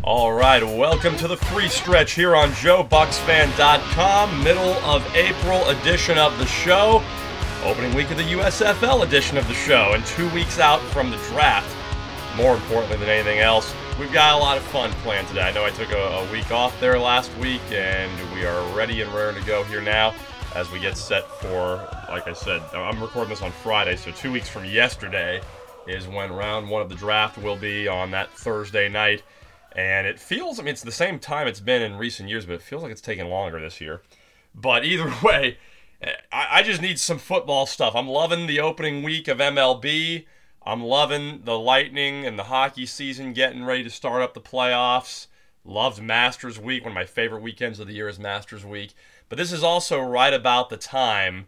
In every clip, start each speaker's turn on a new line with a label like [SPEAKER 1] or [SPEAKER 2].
[SPEAKER 1] All right, welcome to the free stretch here on JoeBucksFan.com. Middle of April edition of the show. Opening week of the USFL edition of the show, and 2 weeks out from the draft. More importantly than anything else, we've got a lot of fun planned today. I know I took a week off there last week, and we are ready and raring to go here now as we get set for, like I said, I'm recording this on Friday, so 2 weeks from yesterday is when round one of the draft will be on that Thursday night. And it feels, it's the same time it's been in recent years, but it feels like it's taking longer this year. But either way, I just need some football stuff. I'm loving the opening week of MLB. I'm loving the Lightning and the hockey season getting ready to start up the playoffs. Loved Masters Week. One of my favorite weekends of the year is Masters Week. But this is also right about the time.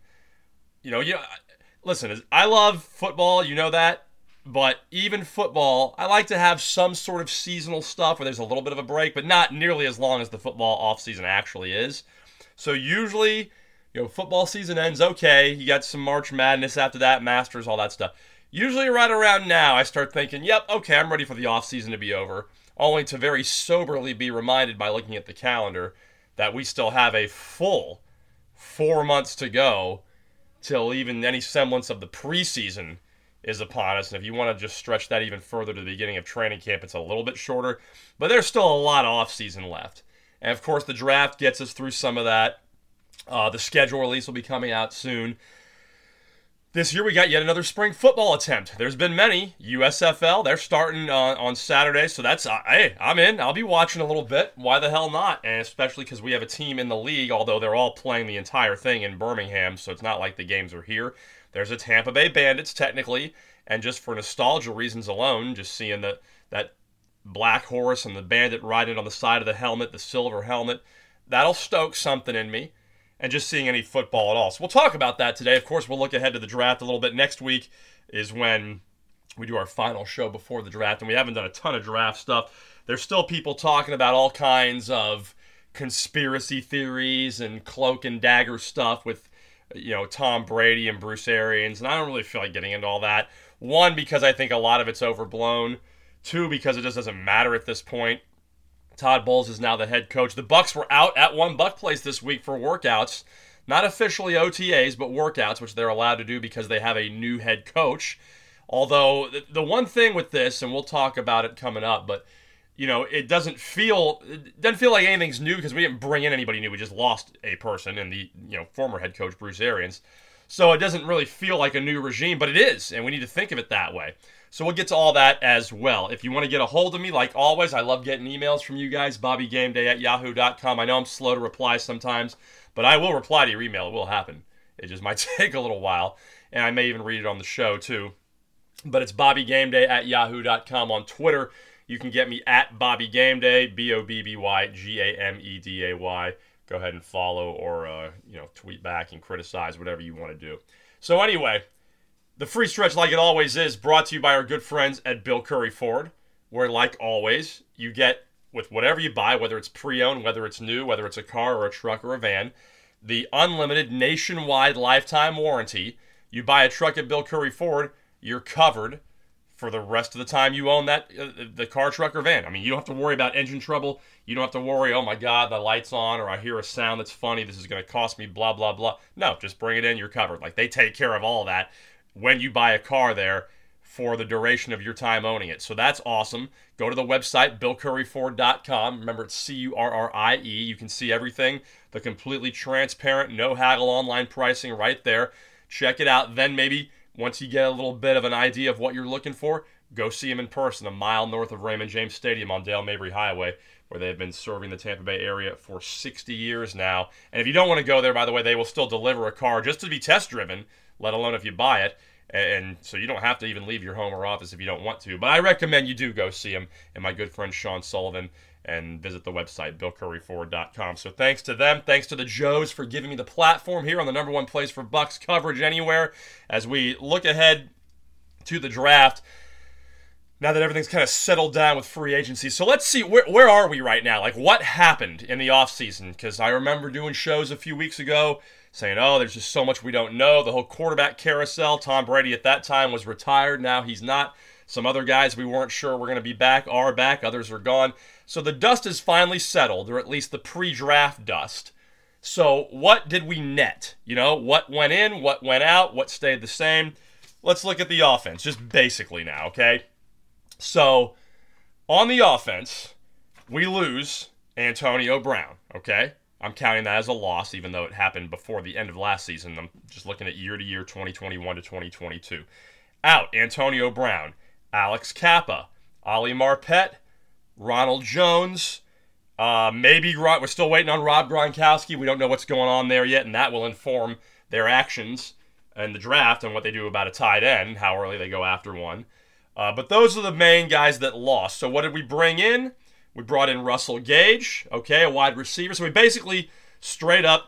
[SPEAKER 1] Listen, I love football, you know that. But even football, I like to have some sort of seasonal stuff where there's a little bit of a break, but not nearly as long as the football offseason actually is. So usually, football season ends okay. You got some March Madness after that, Masters, all that stuff. Usually right around now, I start thinking, yep, okay, I'm ready for the offseason to be over, only to very soberly be reminded by looking at the calendar that we still have a full 4 months to go till even any semblance of the preseason is upon us. And if you want to just stretch that even further to the beginning of training camp, it's a little bit shorter. But there's still a lot of offseason left. And, of course, the draft gets us through some of that. The schedule release will be coming out soon. This year we got yet another spring football attempt. There's been many. USFL, they're starting on Saturday. So that's, hey, I'm in. I'll be watching a little bit. Why the hell not? And especially because we have a team in the league, although they're all playing the entire thing in Birmingham. So it's not like the games are here. There's a Tampa Bay Bandits, technically, and just for nostalgia reasons alone, just seeing that black horse and the bandit riding on the side of the helmet, the silver helmet, that'll stoke something in me, and just seeing any football at all. So we'll talk about that today. Of course, we'll look ahead to the draft a little bit. Next week is when we do our final show before the draft, and we haven't done a ton of draft stuff. There's still people talking about all kinds of conspiracy theories and cloak and dagger stuff with Tom Brady and Bruce Arians, and I don't really feel like getting into all that. One, because I think a lot of it's overblown. Two, because it just doesn't matter at this point. Todd Bowles is now the head coach. The Bucs were out at One Buck Place this week for workouts. Not officially OTAs, but workouts, which they're allowed to do because they have a new head coach. Although, the one thing with this, and we'll talk about it coming up, but it doesn't feel like anything's new because we didn't bring in anybody new. We just lost a person in the former head coach Bruce Arians. So it doesn't really feel like a new regime, but it is, and we need to think of it that way. So we'll get to all that as well. If you want to get a hold of me, like always, I love getting emails from you guys, BobbyGameDay@yahoo.com. I know I'm slow to reply sometimes, but I will reply to your email. It will happen. It just might take a little while, and I may even read it on the show too. But it's BobbyGameDay@yahoo.com. On Twitter, you can get me at BobbyGameDay, BobbyGameday. Go ahead and follow or tweet back and criticize, whatever you want to do. So anyway, the free stretch, like it always is, brought to you by our good friends at Bill Curry Ford, where, like always, you get, with whatever you buy, whether it's pre-owned, whether it's new, whether it's a car or a truck or a van, the unlimited nationwide lifetime warranty. You buy a truck at Bill Curry Ford, you're covered for the rest of the time you own that the car, truck, or van. You don't have to worry about engine trouble. You don't have to worry, oh my God, the light's on, or I hear a sound that's funny, this is going to cost me blah, blah, blah. No, just bring it in, you're covered. They take care of all that when you buy a car there for the duration of your time owning it. So that's awesome. Go to the website, BillCurryFord.com. Remember, it's CURRIE. You can see everything, the completely transparent, no haggle online pricing right there. Check it out. Then maybe once you get a little bit of an idea of what you're looking for, go see them in person a mile north of Raymond James Stadium on Dale Mabry Highway, where they've been serving the Tampa Bay area for 60 years now. And if you don't want to go there, by the way, they will still deliver a car just to be test-driven, let alone if you buy it. And so you don't have to even leave your home or office if you don't want to. But I recommend you do go see them and my good friend Sean Sullivan and visit the website, BillCurryFord.com. So thanks to them. Thanks to the Joes for giving me the platform here on the number one place for Bucks coverage anywhere as we look ahead to the draft. Now that everything's kind of settled down with free agency. So let's see, where are we right now? What happened in the offseason? Because I remember doing shows a few weeks ago saying, there's just so much we don't know. The whole quarterback carousel. Tom Brady at that time was retired. Now he's not. Some other guys we weren't sure were going to be back are back. Others are gone. So the dust is finally settled, or at least the pre-draft dust. So what did we net? What went in, what went out, what stayed the same? Let's look at the offense, just basically now, okay? So on the offense, we lose Antonio Brown, okay? I'm counting that as a loss, even though it happened before the end of last season. I'm just looking at year-to-year 2021 to 2022. Out, Antonio Brown, Alex Kappa, Ali Marpet, Ronald Jones. We're still waiting on Rob Gronkowski. We don't know what's going on there yet, and that will inform their actions in the draft and what they do about a tight end, how early they go after one. But those are the main guys that lost. So what did we bring in? We brought in Russell Gage, okay, a wide receiver. So we basically straight up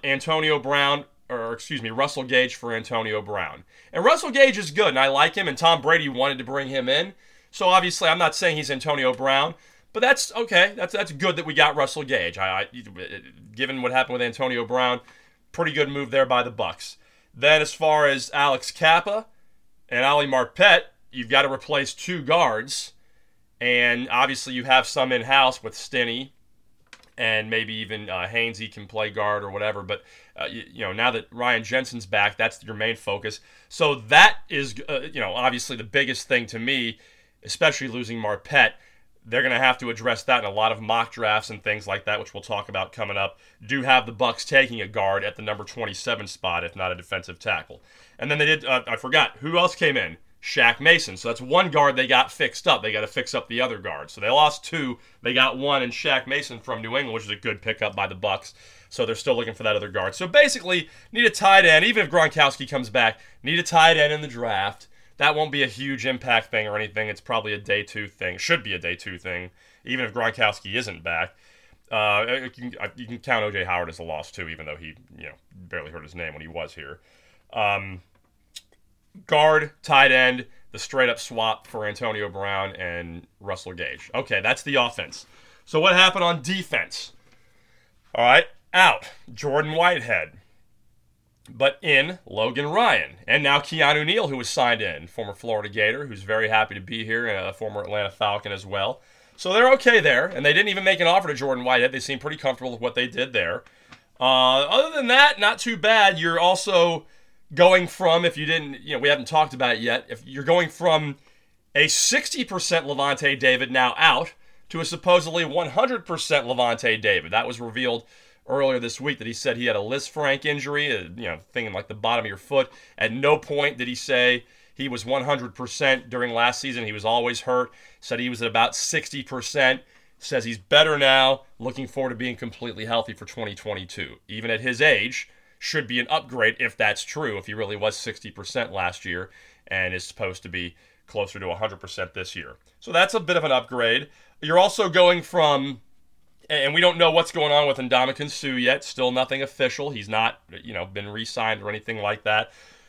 [SPEAKER 1] Russell Gage for Antonio Brown. And Russell Gage is good, and I like him, and Tom Brady wanted to bring him in. So obviously I'm not saying he's Antonio Brown, but that's okay. That's good that we got Russell Gage. Given what happened with Antonio Brown, pretty good move there by the Bucs. Then as far as Alex Kappa and Ali Marpet, you've got to replace two guards. And obviously you have some in-house with Stinney, and maybe even Hainsey can play guard or whatever. But, now that Ryan Jensen's back, that's your main focus. So that is, obviously the biggest thing to me, especially losing Marpet. They're going to have to address that in a lot of mock drafts and things like that, which we'll talk about coming up. Do have the Bucs taking a guard at the number 27 spot, if not a defensive tackle. And then they did, I forgot, who else came in? Shaq Mason. So that's one guard they got fixed up. They got to fix up the other guard. So they lost two. They got one in Shaq Mason from New England, which is a good pickup by the Bucs. So they're still looking for that other guard. So basically, need a tight end. Even if Gronkowski comes back, need a tight end in the draft. That won't be a huge impact thing or anything. It's probably a day two thing. Should be a day two thing, even if Gronkowski isn't back. You can count O.J. Howard as a loss too, even though he barely heard his name when he was here. Guard, tight end, the straight-up swap for Antonio Brown and Russell Gage. Okay, that's the offense. So what happened on defense? All right, out, Jordan Whitehead. But in, Logan Ryan. And now Keanu Neal, who was signed in, former Florida Gator, who's very happy to be here, and a former Atlanta Falcon as well. So they're okay there, and they didn't even make an offer to Jordan Whitehead. They seem pretty comfortable with what they did there. Other than that, not too bad. You're also going from, if you didn't, we haven't talked about it yet, if you're going from a 60% Lavonte David now out to a supposedly 100% Lavonte David. That was revealed earlier this week that he said he had a Lisfranc injury, thing in like the bottom of your foot. At no point did he say he was 100% during last season. He was always hurt. Said he was at about 60%. Says he's better now. Looking forward to being completely healthy for 2022. Even at his age, should be an upgrade if that's true, if he really was 60% last year and is supposed to be closer to 100% this year. So that's a bit of an upgrade. You're also going from, and we don't know what's going on with Ndamukong Suh yet, still nothing official. He's not, been re-signed or anything like that.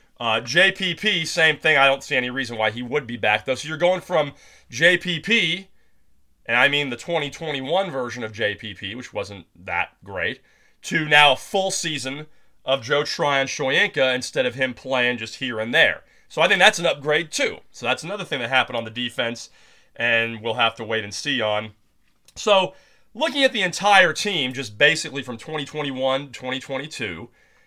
[SPEAKER 1] JPP, same thing. I don't see any reason why he would be back, though. So you're going from JPP, and I mean the 2021 version of JPP, which wasn't that great, to now a full season of Joe Tryon-Shoyinka instead of him playing just here and there. So I think that's an upgrade too. So that's another thing that happened on the defense, and we'll have to wait and see on. So looking at the entire team, just basically from 2021 to 2022,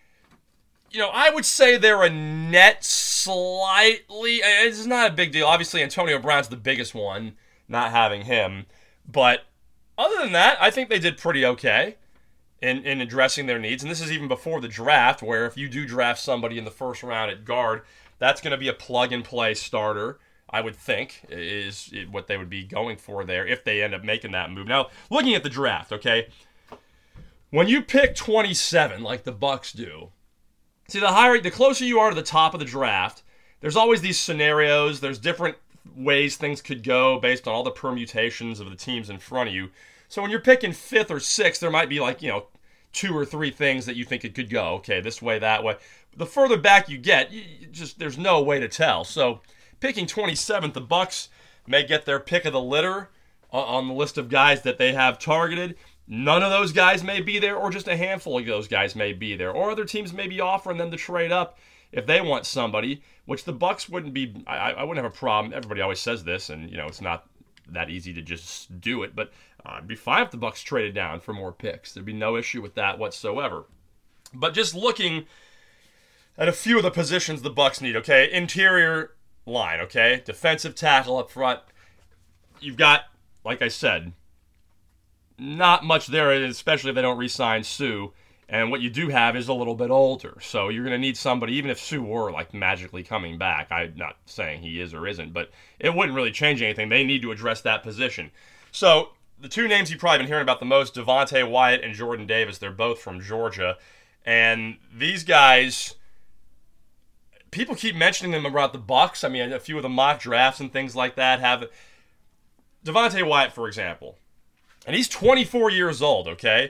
[SPEAKER 1] I would say they're a net slightly, it's not a big deal. Obviously, Antonio Brown's the biggest one, not having him. But other than that, I think they did pretty okay in addressing their needs. And this is even before the draft, where if you do draft somebody in the first round at guard, that's going to be a plug-and-play starter, I would think, is what they would be going for there if they end up making that move. Now, looking at the draft, okay, when you pick 27 like the Bucs do, see, the closer you are to the top of the draft, there's always these scenarios. There's different ways things could go based on all the permutations of the teams in front of you. So when you're picking 5th or 6th, there might be 2 or 3 things that you think it could go. Okay, this way, that way. But the further back you get, there's no way to tell. So picking 27th, the Bucs may get their pick of the litter on the list of guys that they have targeted. None of those guys may be there, or just a handful of those guys may be there. Or other teams may be offering them to trade up if they want somebody. which the Bucks wouldn't be. I wouldn't have a problem. Everybody always says this, and it's not that easy to just do it. But I'd be fine if the Bucks traded down for more picks. There'd be no issue with that whatsoever. But just looking at a few of the positions the Bucks need. Okay, interior line. Okay, defensive tackle up front. You've got, like I said, not much there, especially if they don't re-sign Sue. And what you do have is a little bit older. So you're going to need somebody, even if Sue were like magically coming back. I'm not saying he is or isn't, but it wouldn't really change anything. They need to address that position. So the two names you've probably been hearing about the most, Devontae Wyatt and Jordan Davis, they're both from Georgia. And these guys, people keep mentioning them about the Bucks. I mean, a few of the mock drafts and things like that have Devontae Wyatt, for example. And he's 24 years old, okay?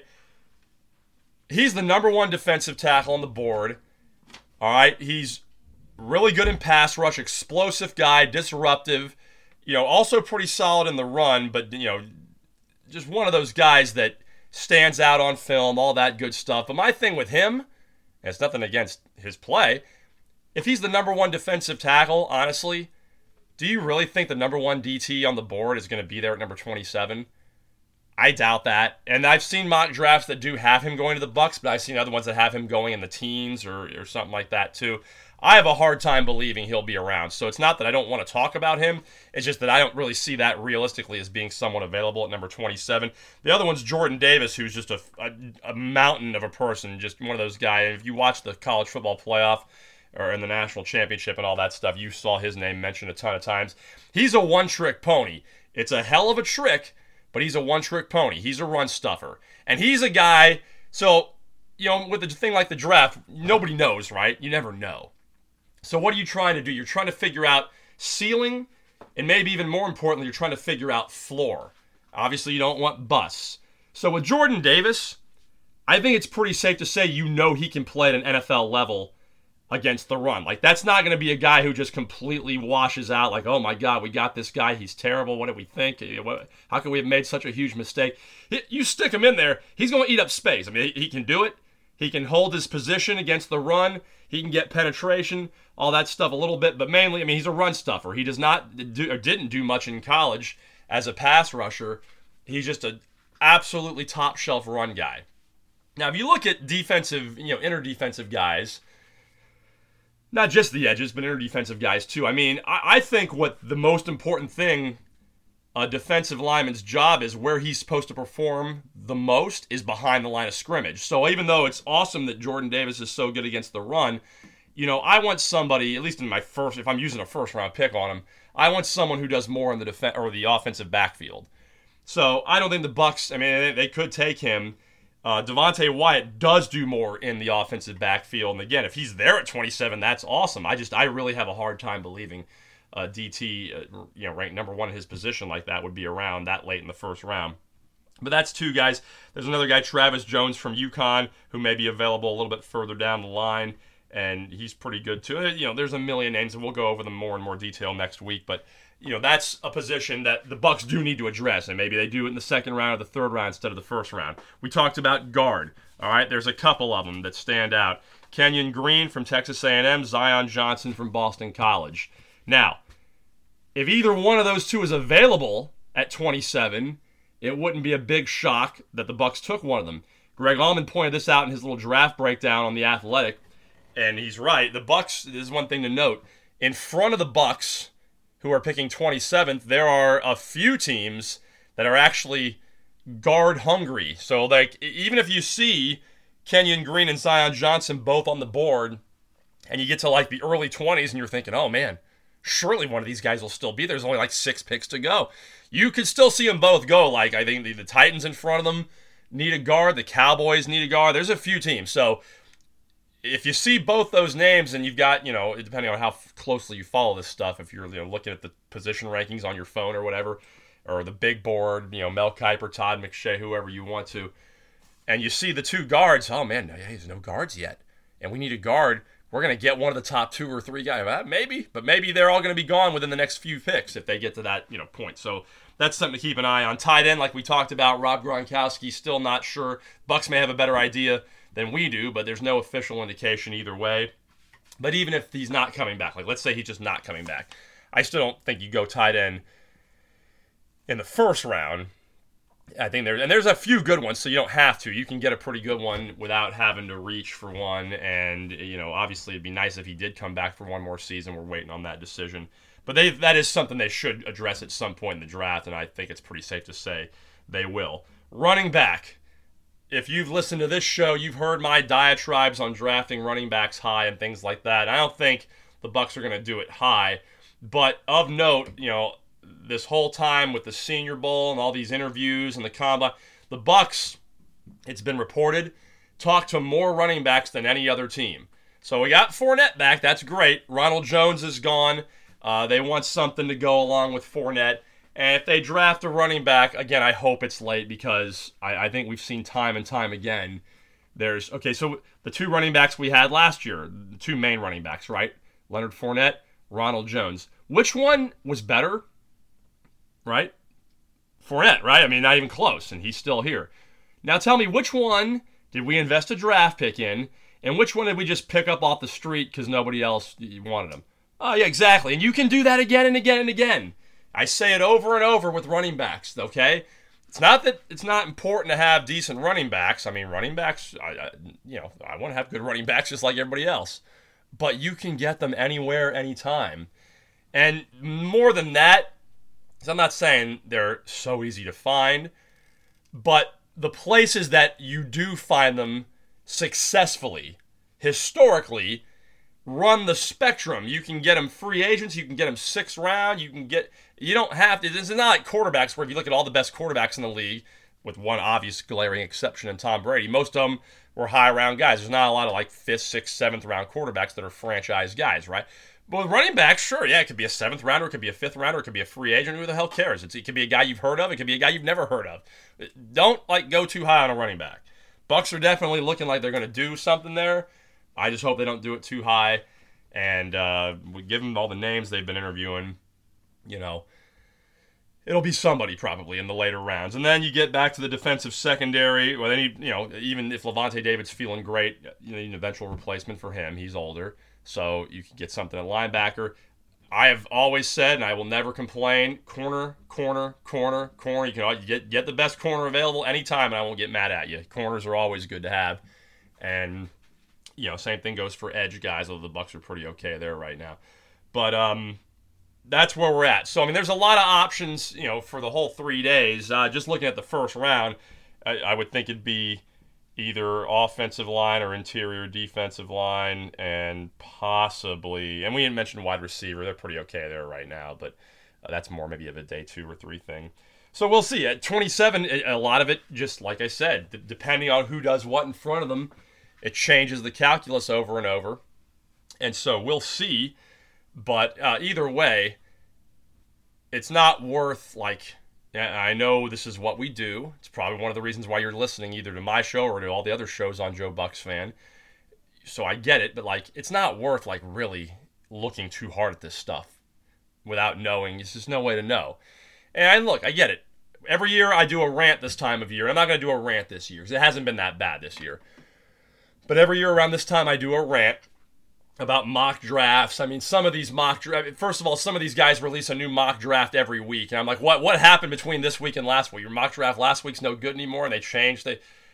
[SPEAKER 1] He's the number one defensive tackle on the board. All right, he's really good in pass rush, explosive guy, disruptive. Also pretty solid in the run, but just one of those guys that stands out on film, all that good stuff. But my thing with him, and it's nothing against his play, if he's the number one defensive tackle, honestly, do you really think the number one DT on the board is going to be there at number 27? I doubt that. And I've seen mock drafts that do have him going to the Bucks, but I've seen other ones that have him going in the teens or something like that too. I have a hard time believing he'll be around. So it's not that I don't want to talk about him. It's just that I don't really see that realistically as being someone available at number 27. The other one's Jordan Davis, who's just a mountain of a person, just one of those guys. If you watch the college football playoff or in the national championship and all that stuff, you saw his name mentioned a ton of times. He's a one-trick pony. It's a hell of a trick, but he's a one-trick pony. He's a run stuffer. And he's a guy, so, with the thing like the draft, nobody knows, right? You never know. So what are you trying to do? You're trying to figure out ceiling, and maybe even more importantly, you're trying to figure out floor. Obviously, you don't want busts. So with Jordan Davis, I think it's pretty safe to say he can play at an NFL level against the run. Like, that's not going to be a guy who just completely washes out like, oh my God, we got this guy, he's terrible, what did we think? How could we have made such a huge mistake? You stick him in there, he's going to eat up space. I mean, he can do it. He can hold his position against the run. He can get penetration, all that stuff a little bit, but mainly, I mean, he's a run stuffer. He does not do, or didn't do much in college as a pass rusher. He's just an absolutely top shelf run guy. Now, if you look at defensive, inner defensive guys, not just the edges, but inner defensive guys too. I mean, I think what the most important thing a defensive lineman's job is, where he's supposed to perform the most, is behind the line of scrimmage. So even though it's awesome that Jordan Davis is so good against the run, I want somebody, at least in my first, if I'm using a first round pick on him, I want someone who does more in the defense or the offensive backfield. So I don't think the Bucks, I mean, they could take him. Devontae Wyatt does do more in the offensive backfield. And again, if he's there at 27, that's awesome. I really have a hard time believing DT, ranked number one in his position like that would be around that late in the first round. But that's two guys. There's another guy, Travis Jones from UConn, who may be available a little bit further down the line, and he's pretty good too. There's a million names, and we'll go over them more in more detail next week. But that's a position that the Bucks do need to address, and maybe they do it in the second round or the third round instead of the first round. We talked about guard. All right, there's a couple of them that stand out. Kenyon Green from Texas A&M, Zion Johnson from Boston College. Now, if either one of those two is available at 27, it wouldn't be a big shock that the Bucks took one of them. Greg Allman pointed this out in his little draft breakdown on The Athletic, and he's right. The Bucks, this is one thing to note, in front of the Bucks, who are picking 27th, there are a few teams that are actually guard hungry. So even if you see Kenyon Green and Zion Johnson both on the board, and you get to the early 20s and you're thinking, oh man, surely one of these guys will still be there. There's only 6 picks to go. You could still see them both go. I think the Titans in front of them need a guard. The Cowboys need a guard. There's a few teams. So if you see both those names, and you've got, depending on how closely you follow this stuff, if you're looking at the position rankings on your phone or whatever, or the big board, Mel Kiper, Todd McShay, whoever you want to, and you see the two guards, oh man, there's no guards yet, and we need a guard. We're going to get one of the top 2 or 3 guys. Maybe, but maybe they're all going to be gone within the next few picks if they get to that point. So that's something to keep an eye on. Tight end, like we talked about, Rob Gronkowski, still not sure. Bucks may have a better idea than we do, but there's no official indication either way. But even if he's not coming back, like let's say he's just not coming back, I still don't think you go tight end in the first round. I think there's a few good ones, so you don't have to. You can get a pretty good one without having to reach for one. And obviously, it'd be nice if he did come back for one more season. We're waiting on that decision, but that is something they should address at some point in the draft, and I think it's pretty safe to say they will. Running back. If you've listened to this show, you've heard my diatribes on drafting running backs high and things like that. I don't think the Bucs are going to do it high, but of note, this whole time with the Senior Bowl and all these interviews and the combine, the Bucs, it's been reported, talked to more running backs than any other team. So we got Fournette back. That's great. Ronald Jones is gone. They want something to go along with Fournette. And if they draft a running back, again, I hope it's late because I think we've seen time and time again. So the two running backs we had last year, the two main running backs, right? Leonard Fournette, Ronald Jones. Which one was better? Right? Fournette, right? I mean, not even close, and he's still here. Now tell me, which one did we invest a draft pick in, and which one did we just pick up off the street because nobody else wanted him? Oh, yeah, exactly. And you can do that again and again and again. I say it over and over with running backs, okay? It's not that it's not important to have decent running backs. I mean, running backs, I want to have good running backs just like everybody else. But you can get them anywhere, anytime. And more than that, I'm not saying they're so easy to find, but the places that you do find them successfully, historically, run the spectrum. You can get them free agents. You can get them 6th round. You don't have to. This is not like quarterbacks where if you look at all the best quarterbacks in the league, with one obvious glaring exception in Tom Brady, most of them were high round guys. There's not a lot of like 5th, 6th, 7th round quarterbacks that are franchise guys, right? But with running backs, sure, yeah, it could be a 7th rounder, it could be a 5th rounder, it could be a free agent. Who the hell cares? It could be a guy you've heard of, it could be a guy you've never heard of. Don't go too high on a running back. Bucs are definitely looking like they're going to do something there. I just hope they don't do it too high. And we give them all the names they've been interviewing. It'll be somebody probably in the later rounds. And then you get back to the defensive secondary. Well, then even if Levante David's feeling great, you need an eventual replacement for him. He's older. So you can get something at linebacker. I have always said, and I will never complain, corner. You can get the best corner available anytime, and I won't get mad at you. Corners are always good to have. And, same thing goes for edge guys, although the Bucs are pretty okay there right now. But that's where we're at. So, I mean, there's a lot of options, for the whole 3 days. Just looking at the first round, I would think it'd be either offensive line or interior defensive line, and possibly, and we didn't mention wide receiver. They're pretty okay there right now, but that's more maybe of a day 2 or 3 thing. So we'll see. At 27, a lot of it, just like I said, depending on who does what in front of them, it changes the calculus over and over. And so we'll see. But either way, it's not worth I know this is what we do. It's probably one of the reasons why you're listening either to my show or to all the other shows on Joe Bucs Fan. So I get it, but it's not worth really looking too hard at this stuff without knowing. There's just no way to know. And look, I get it. Every year I do a rant this time of year. I'm not going to do a rant this year because it hasn't been that bad this year. But every year around this time I do a rant about mock drafts. I mean, some of these mock drafts, first of all, some of these guys release a new mock draft every week. And I'm like, what happened between this week and last week? Your mock draft last week's no good anymore, and they changed.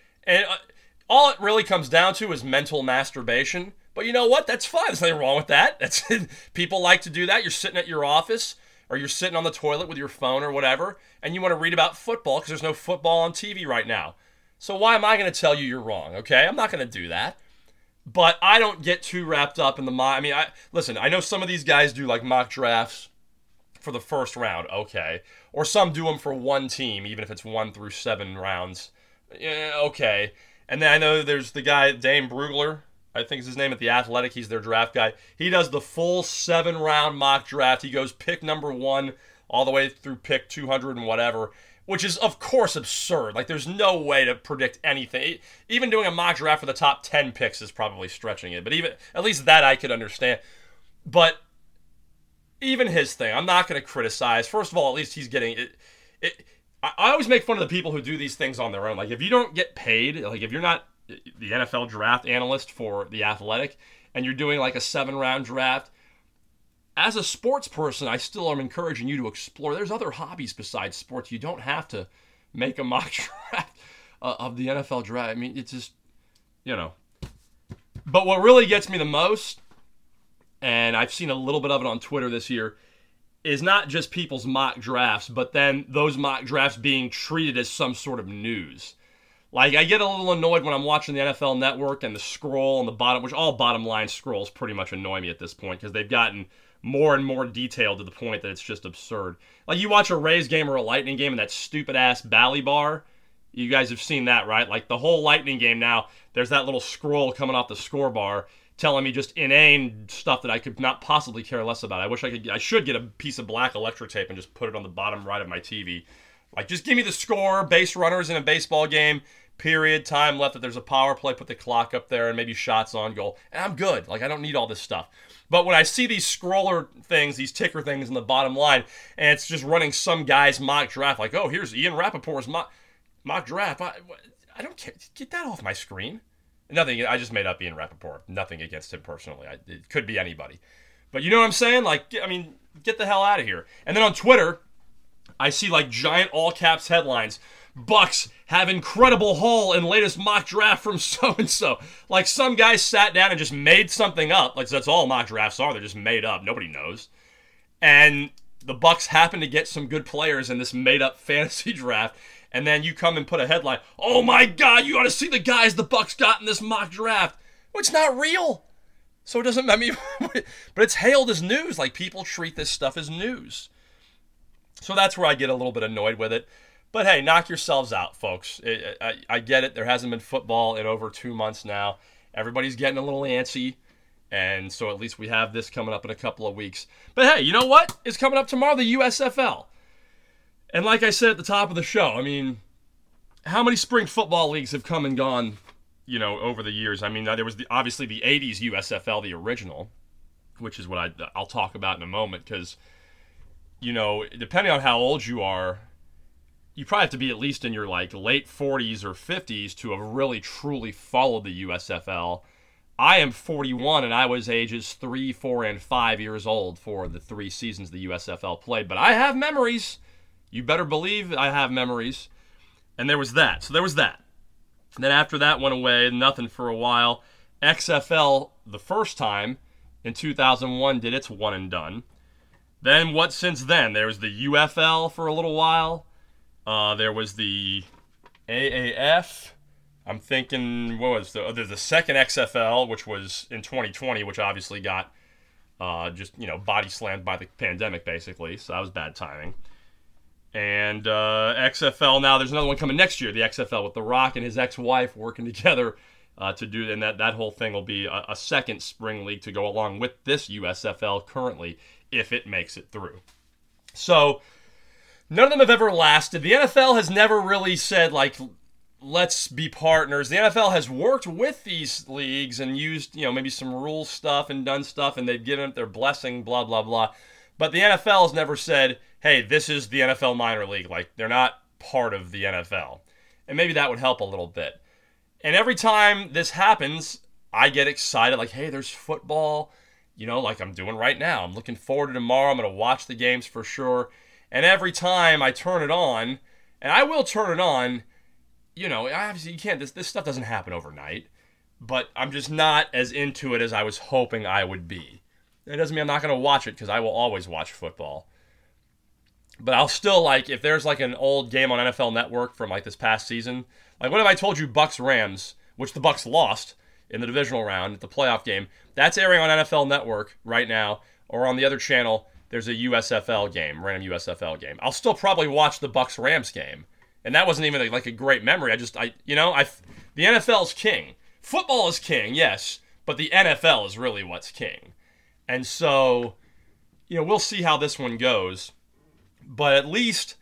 [SPEAKER 1] All it really comes down to is mental masturbation. But you know what? That's fine. There's nothing wrong with that. People like to do that. You're sitting at your office, or you're sitting on the toilet with your phone or whatever, and you want to read about football because there's no football on TV right now. So why am I going to tell you you're wrong, okay? I'm not going to do that. But I don't get too wrapped up in the mock. I mean, listen, I know some of these guys do mock drafts for the first round, okay. Or some do them for one team, even if it's 1 through 7 rounds. Yeah, okay. And then I know there's the guy, Dane Brugler, I think is his name at The Athletic. He's their draft guy. He does the full 7-round mock draft. He goes pick number 1 all the way through pick 200 and whatever, which is, of course, absurd. There's no way to predict anything. Even doing a mock draft for the top 10 picks is probably stretching it. But even at least that I could understand. But even his thing, I'm not going to criticize. First of all, at least he's getting it. I always make fun of the people who do these things on their own. If you don't get paid, if you're not the NFL draft analyst for The Athletic, and you're doing like a 7-round draft, as a sports person, I still am encouraging you to explore. There's other hobbies besides sports. You don't have to make a mock draft of the NFL draft. I mean, it's just, you know. But what really gets me the most, and I've seen a little bit of it on Twitter this year, is not just people's mock drafts, but then those mock drafts being treated as some sort of news. Like, I get a little annoyed when I'm watching the NFL Network and the scroll on the bottom, which all bottom line scrolls pretty much annoy me at this point because they've gotten more and more detailed to the point that it's just absurd. Like, you watch a Rays game or a Lightning game and that stupid-ass Bally bar. You guys have seen that, right? Like, the whole Lightning game now, there's that little scroll coming off the score bar telling me just inane stuff that I could not possibly care less about. I should get a piece of black electric tape and just put it on the bottom right of my TV. Like, just give me the score, base runners in a baseball game, period, time left, if there's a power play, put the clock up there, and maybe shots on goal. And I'm good. Like, I don't need all this stuff. But when I see these scroller things, these ticker things in the bottom line, and it's just running some guy's mock draft, like, oh, here's Ian Rappaport's mock draft. I don't care. Get that off my screen. Nothing. I just made up Ian Rappaport. Nothing against him personally. It could be anybody. But you know what I'm saying? Like, I mean, get the hell out of here. And then on Twitter, I see like giant all caps headlines. Bucks have incredible haul in latest mock draft from so-and-so. Like, some guy sat down and just made something up. Like, that's all mock drafts are. They're just made up. Nobody knows. And the Bucks happen to get some good players in this made-up fantasy draft. And then you come and put a headline, oh my God, you ought to see the guys the Bucks got in this mock draft. Well, it's not real. So it doesn't, I mean, but it's hailed as news. Like, people treat this stuff as news. So that's where I get a little bit annoyed with it. But hey, knock yourselves out, folks. I get it. There hasn't been football in over 2 months now. Everybody's getting a little antsy. And so at least we have this coming up in a couple of weeks. But hey, you know what? It's coming up tomorrow, the USFL. And like I said at the top of the show, I mean, how many spring football leagues have come and gone, you know, over the years? I mean, there was obviously the 80s USFL, the original, which is what I'll talk about in a moment. Because, you know, depending on how old you are, you probably have to be at least in your like late 40s or 50s to have really truly followed the USFL. I am 41 and I was ages 3, 4, and 5 years old for the 3 seasons the USFL played. But I have memories. You better believe I have memories. And there was that. So there was that. And then after that went away, nothing for a while. XFL, the first time, in 2001, did its one and done. Then what since then? There was the UFL for a little while. There was the AAF. I'm thinking, there's the second XFL, which was in 2020, which obviously got just, you know, body slammed by the pandemic, basically. So that was bad timing. And XFL now, there's another one coming next year, the XFL with The Rock and his ex-wife working together to do, and that whole thing will be a second spring league to go along with this USFL currently, if it makes it through. So none of them have ever lasted. The NFL has never really said, like, let's be partners. The NFL has worked with these leagues and used, you know, maybe some rule stuff and done stuff, and they've given it their blessing, blah, blah, blah. But the NFL has never said, hey, this is the NFL minor league. Like, they're not part of the NFL. And maybe that would help a little bit. And every time this happens, I get excited. Like, hey, there's football. You know, like I'm doing right now. I'm looking forward to tomorrow. I'm going to watch the games for sure. And every time I turn it on, and I will turn it on, you know, obviously you can't, this stuff doesn't happen overnight. But I'm just not as into it as I was hoping I would be. It doesn't mean I'm not going to watch it, because I will always watch football. But I'll still, like, if there's like an old game on NFL Network from like this past season, like what if I told you Bucks-Rams, which the Bucks lost in the divisional round, the playoff game, that's airing on NFL Network right now, or on the other channel, there's a USFL game, random USFL game. I'll still probably watch the Bucks-Rams game. And that wasn't even like a great memory. The NFL's king. Football is king, yes, but the NFL is really what's king. And so, you know, we'll see how this one goes. But at least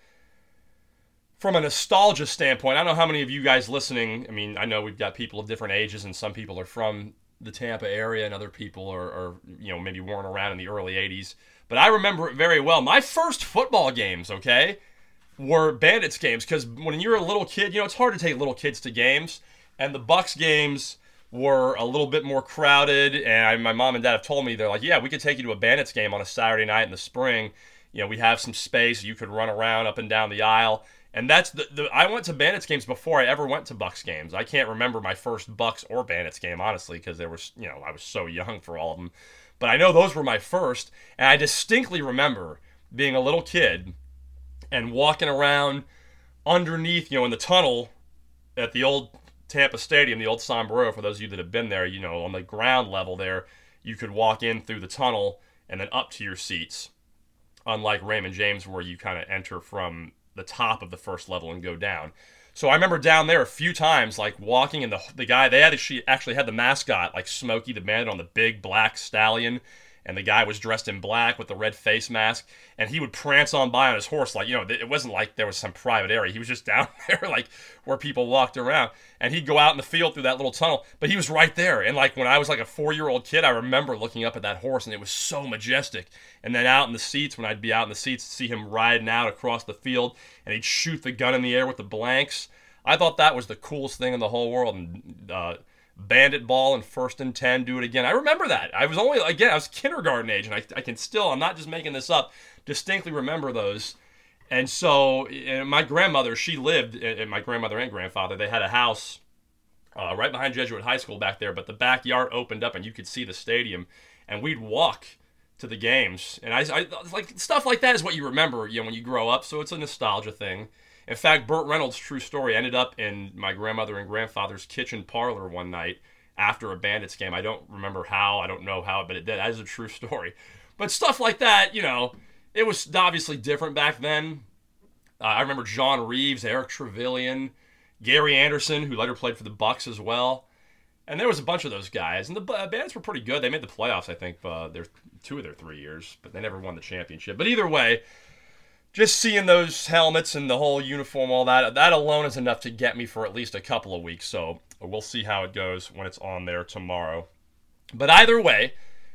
[SPEAKER 1] from a nostalgia standpoint, I don't know how many of you guys listening, I mean, I know we've got people of different ages, and some people are from the Tampa area, and other people are you know, maybe weren't around in the early 80s. But I remember it very well. My first football games, okay, were Bandits games, because when you're a little kid, you know, it's hard to take little kids to games, and the Bucks games were a little bit more crowded, and my mom and dad have told me, they're like, yeah, we could take you to a Bandits game on a Saturday night in the spring. You know, we have some space. You could run around up and down the aisle. And that's I went to Bandits games before I ever went to Bucks games. I can't remember my first Bucks or Bandits game, honestly, because there was, I was so young for all of them. But I know those were my first, and I distinctly remember being a little kid and walking around underneath, in the tunnel at the old Tampa Stadium, the old Sombrero. For those of you that have been there, on the ground level there, you could walk in through the tunnel and then up to your seats. Unlike Raymond James, where you kind of enter from the top of the first level and go down. So I remember down there a few times, like walking, and the guy, they actually had the mascot, like Smokey the Bandit, on the big black stallion, and the guy was dressed in black with the red face mask, and he would prance on by on his horse, like, it wasn't like there was some private area. He was just down there, like, where people walked around, and he'd go out in the field through that little tunnel, but he was right there. And like when I was like a 4-year-old kid, I remember looking up at that horse, and it was so majestic. And then out in the seats, when I'd be out in the seats, see him riding out across the field, and he'd shoot the gun in the air with the blanks. I thought that was the coolest thing in the whole world. And Bandit ball and 1st and 10, do it again. I remember that. I was kindergarten age, and I can still, I'm not just making this up, distinctly remember those. And so my grandmother, she lived, and my grandmother and grandfather, they had a house right behind Jesuit High School back there, but the backyard opened up and you could see the stadium, and we'd walk to the games. And I like stuff like that is what you remember, when you grow up. So it's a nostalgia thing. In fact, Burt Reynolds' true story ended up in my grandmother and grandfather's kitchen parlor one night after a Bandits game. I don't remember how, I don't know how, but it did. That is a true story. But stuff like that, it was obviously different back then. I remember John Reeves, Eric Trevelyan, Gary Anderson, who later played for the Bucks as well. And there was a bunch of those guys. And the Bandits were pretty good. They made the playoffs, I think, 2 of their 3 years, but they never won the championship. But either way, just seeing those helmets and the whole uniform, all that alone is enough to get me for at least a couple of weeks. So we'll see how it goes when it's on there tomorrow. But either way,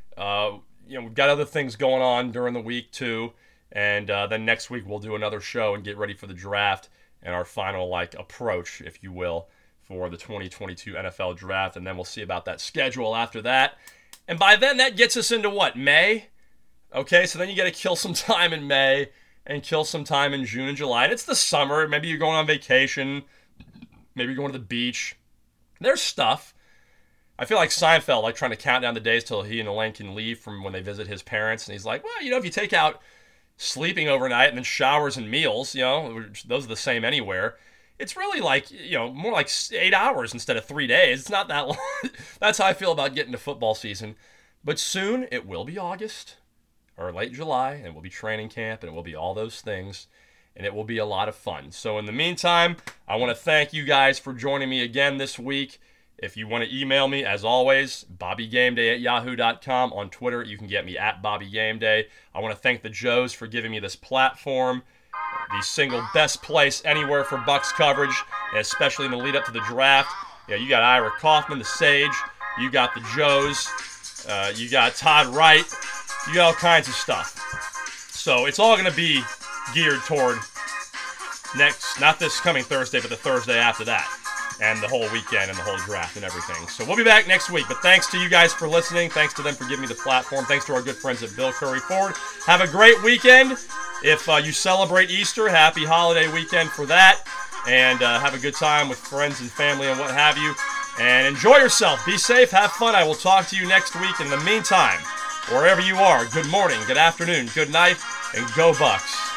[SPEAKER 1] we've got other things going on during the week too. And then next week we'll do another show and get ready for the draft and our final approach, if you will, for the 2022 NFL draft. And then we'll see about that schedule after that. And by then that gets us into what, May? Okay, so then you got to kill some time in May and kill some time in June and July. And it's the summer. Maybe you're going on vacation. Maybe you're going to the beach. There's stuff. I feel like Seinfeld, trying to count down the days till he and Elaine can leave from when they visit his parents. And he's like, well, if you take out sleeping overnight and then showers and meals, those are the same anywhere. It's really more like 8 hours instead of 3 days. It's not that long. That's how I feel about getting to football season. But soon it will be August or late July, and it will be training camp, and it will be all those things, and it will be a lot of fun. So in the meantime, I want to thank you guys for joining me again this week. If you want to email me, as always, BobbyGameday@yahoo.com. On Twitter, you can get me at BobbyGameday. I want to thank the Joes for giving me this platform, the single best place anywhere for Bucks coverage, especially in the lead up to the draft. You got Ira Kaufman, the Sage. You got the Joes. You got Todd Wright. You got all kinds of stuff. So it's all going to be geared toward not this coming Thursday, but the Thursday after that. And the whole weekend and the whole draft and everything. So we'll be back next week. But thanks to you guys for listening. Thanks to them for giving me the platform. Thanks to our good friends at Bill Curry Ford. Have a great weekend. If you celebrate Easter, happy holiday weekend for that. And have a good time with friends and family and what have you. And enjoy yourself. Be safe. Have fun. I will talk to you next week. In the meantime, wherever you are, good morning, good afternoon, good night, and go Bucks.